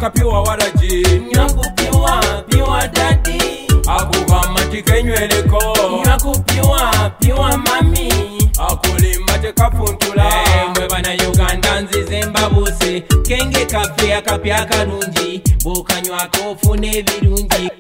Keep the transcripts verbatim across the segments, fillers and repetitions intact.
kapiwa waraji nyakupiwa piwa dadi akugamba tikenywereko nyakupiwa piwa mami akulimba tekafuntula mwe bana Uganda nzize mbabuse kenge kafe akapya akalungi bokanywako ofune ebirungi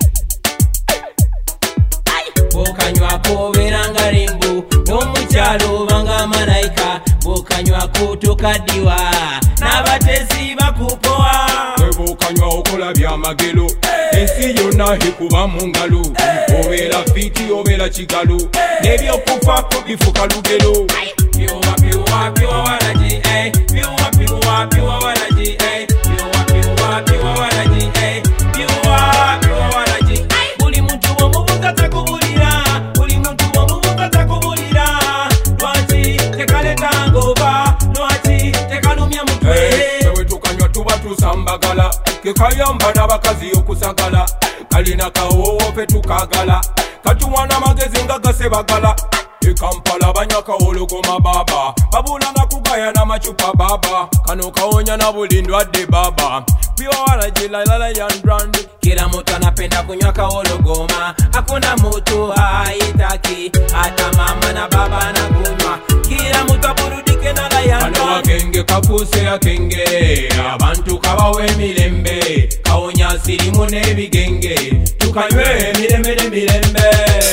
bokanywako oberanga limbu n'omukyalo obanga malayika bokanywako tokadiwa n'abatesi bakupowa bokanywa okola byamagero ensi yonna ekuba mu ngalo obeera fiti obeera kigalo n'ebyokufako bifuka lugero piwa piwa piwa waraji eh piwa piwa piwa waraji eh piwa piwa piwa waraji eh piwa piwa waraji buli muntu omubuuza takubulira buli muntu omubuuza takubulira lwaki tekaleta ngoba lwaki tekalumya mutwe ewe tukanywa tuba tusambagala kekayamba n'abakazi okusagala kalina kawowo fe tukagala katuwana magezi nga gasebagala ekampala banywa kawologoma baba babulanga kugaya n'amacupa baba kano kawonya na buli ndwadde baba piwa waraji lalala yan brand kila mtu anapenda kunywa kawologoma hakuna mtu haitaki hata mama na baba na kunywa kila mtu aburudike na Lion Kano akenge kakuse akenge abantu kabawe emirembe kawonya sirimu n'ebigenge tukanywe emirembe n'emirembe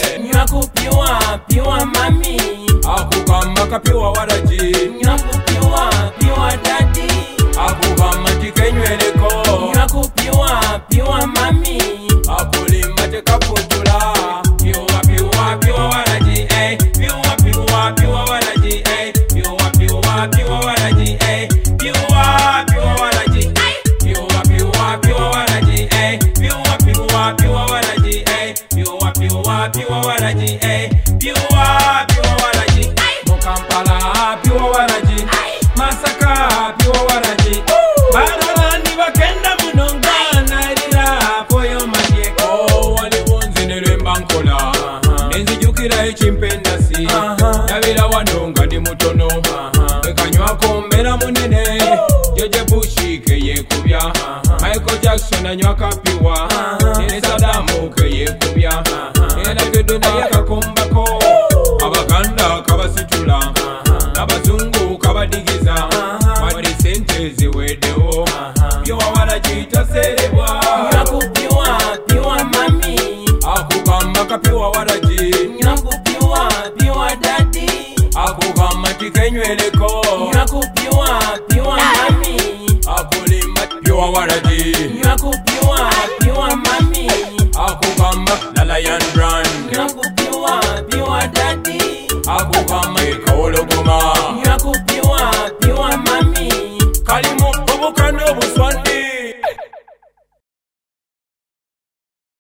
nyakupiwa piwa mami akugamba kapiwa waraji nyakupiwa piwa dadi akugamba tikenywereko nyakupiwa piwa mami akulimba tekafuntula piwa piwa piwa waraji eh piwa piwa piwa waraji eh piwa piwa piwa waraji eh piwa piwa waraji piwa piwa piwa waraji eh piwa piwa piwa waraji eh piwa piwa piwa waraji eh piwa piwa waraji Mukampala piwa waraji Masaka piwa waraji Baralani bakenda munonga nairira foyo majeko oh waliwo nzineremba nkola nenzijukira ekimpendasi nabira wano nga ndi mutono ekanywako mbera munene George Bush keyekubya Michael Jackson anywa kapiwa ne Saddam keyekubya eragedo naye akakombako abaganda kabasitula n'abazungu kabadigiza wadde sente ziweddewo piwa waraji taserebwa nyakupiwa piwa mami akugamba kapiwa waraji nyakupiwa piwa dadi akugamba tikenywereko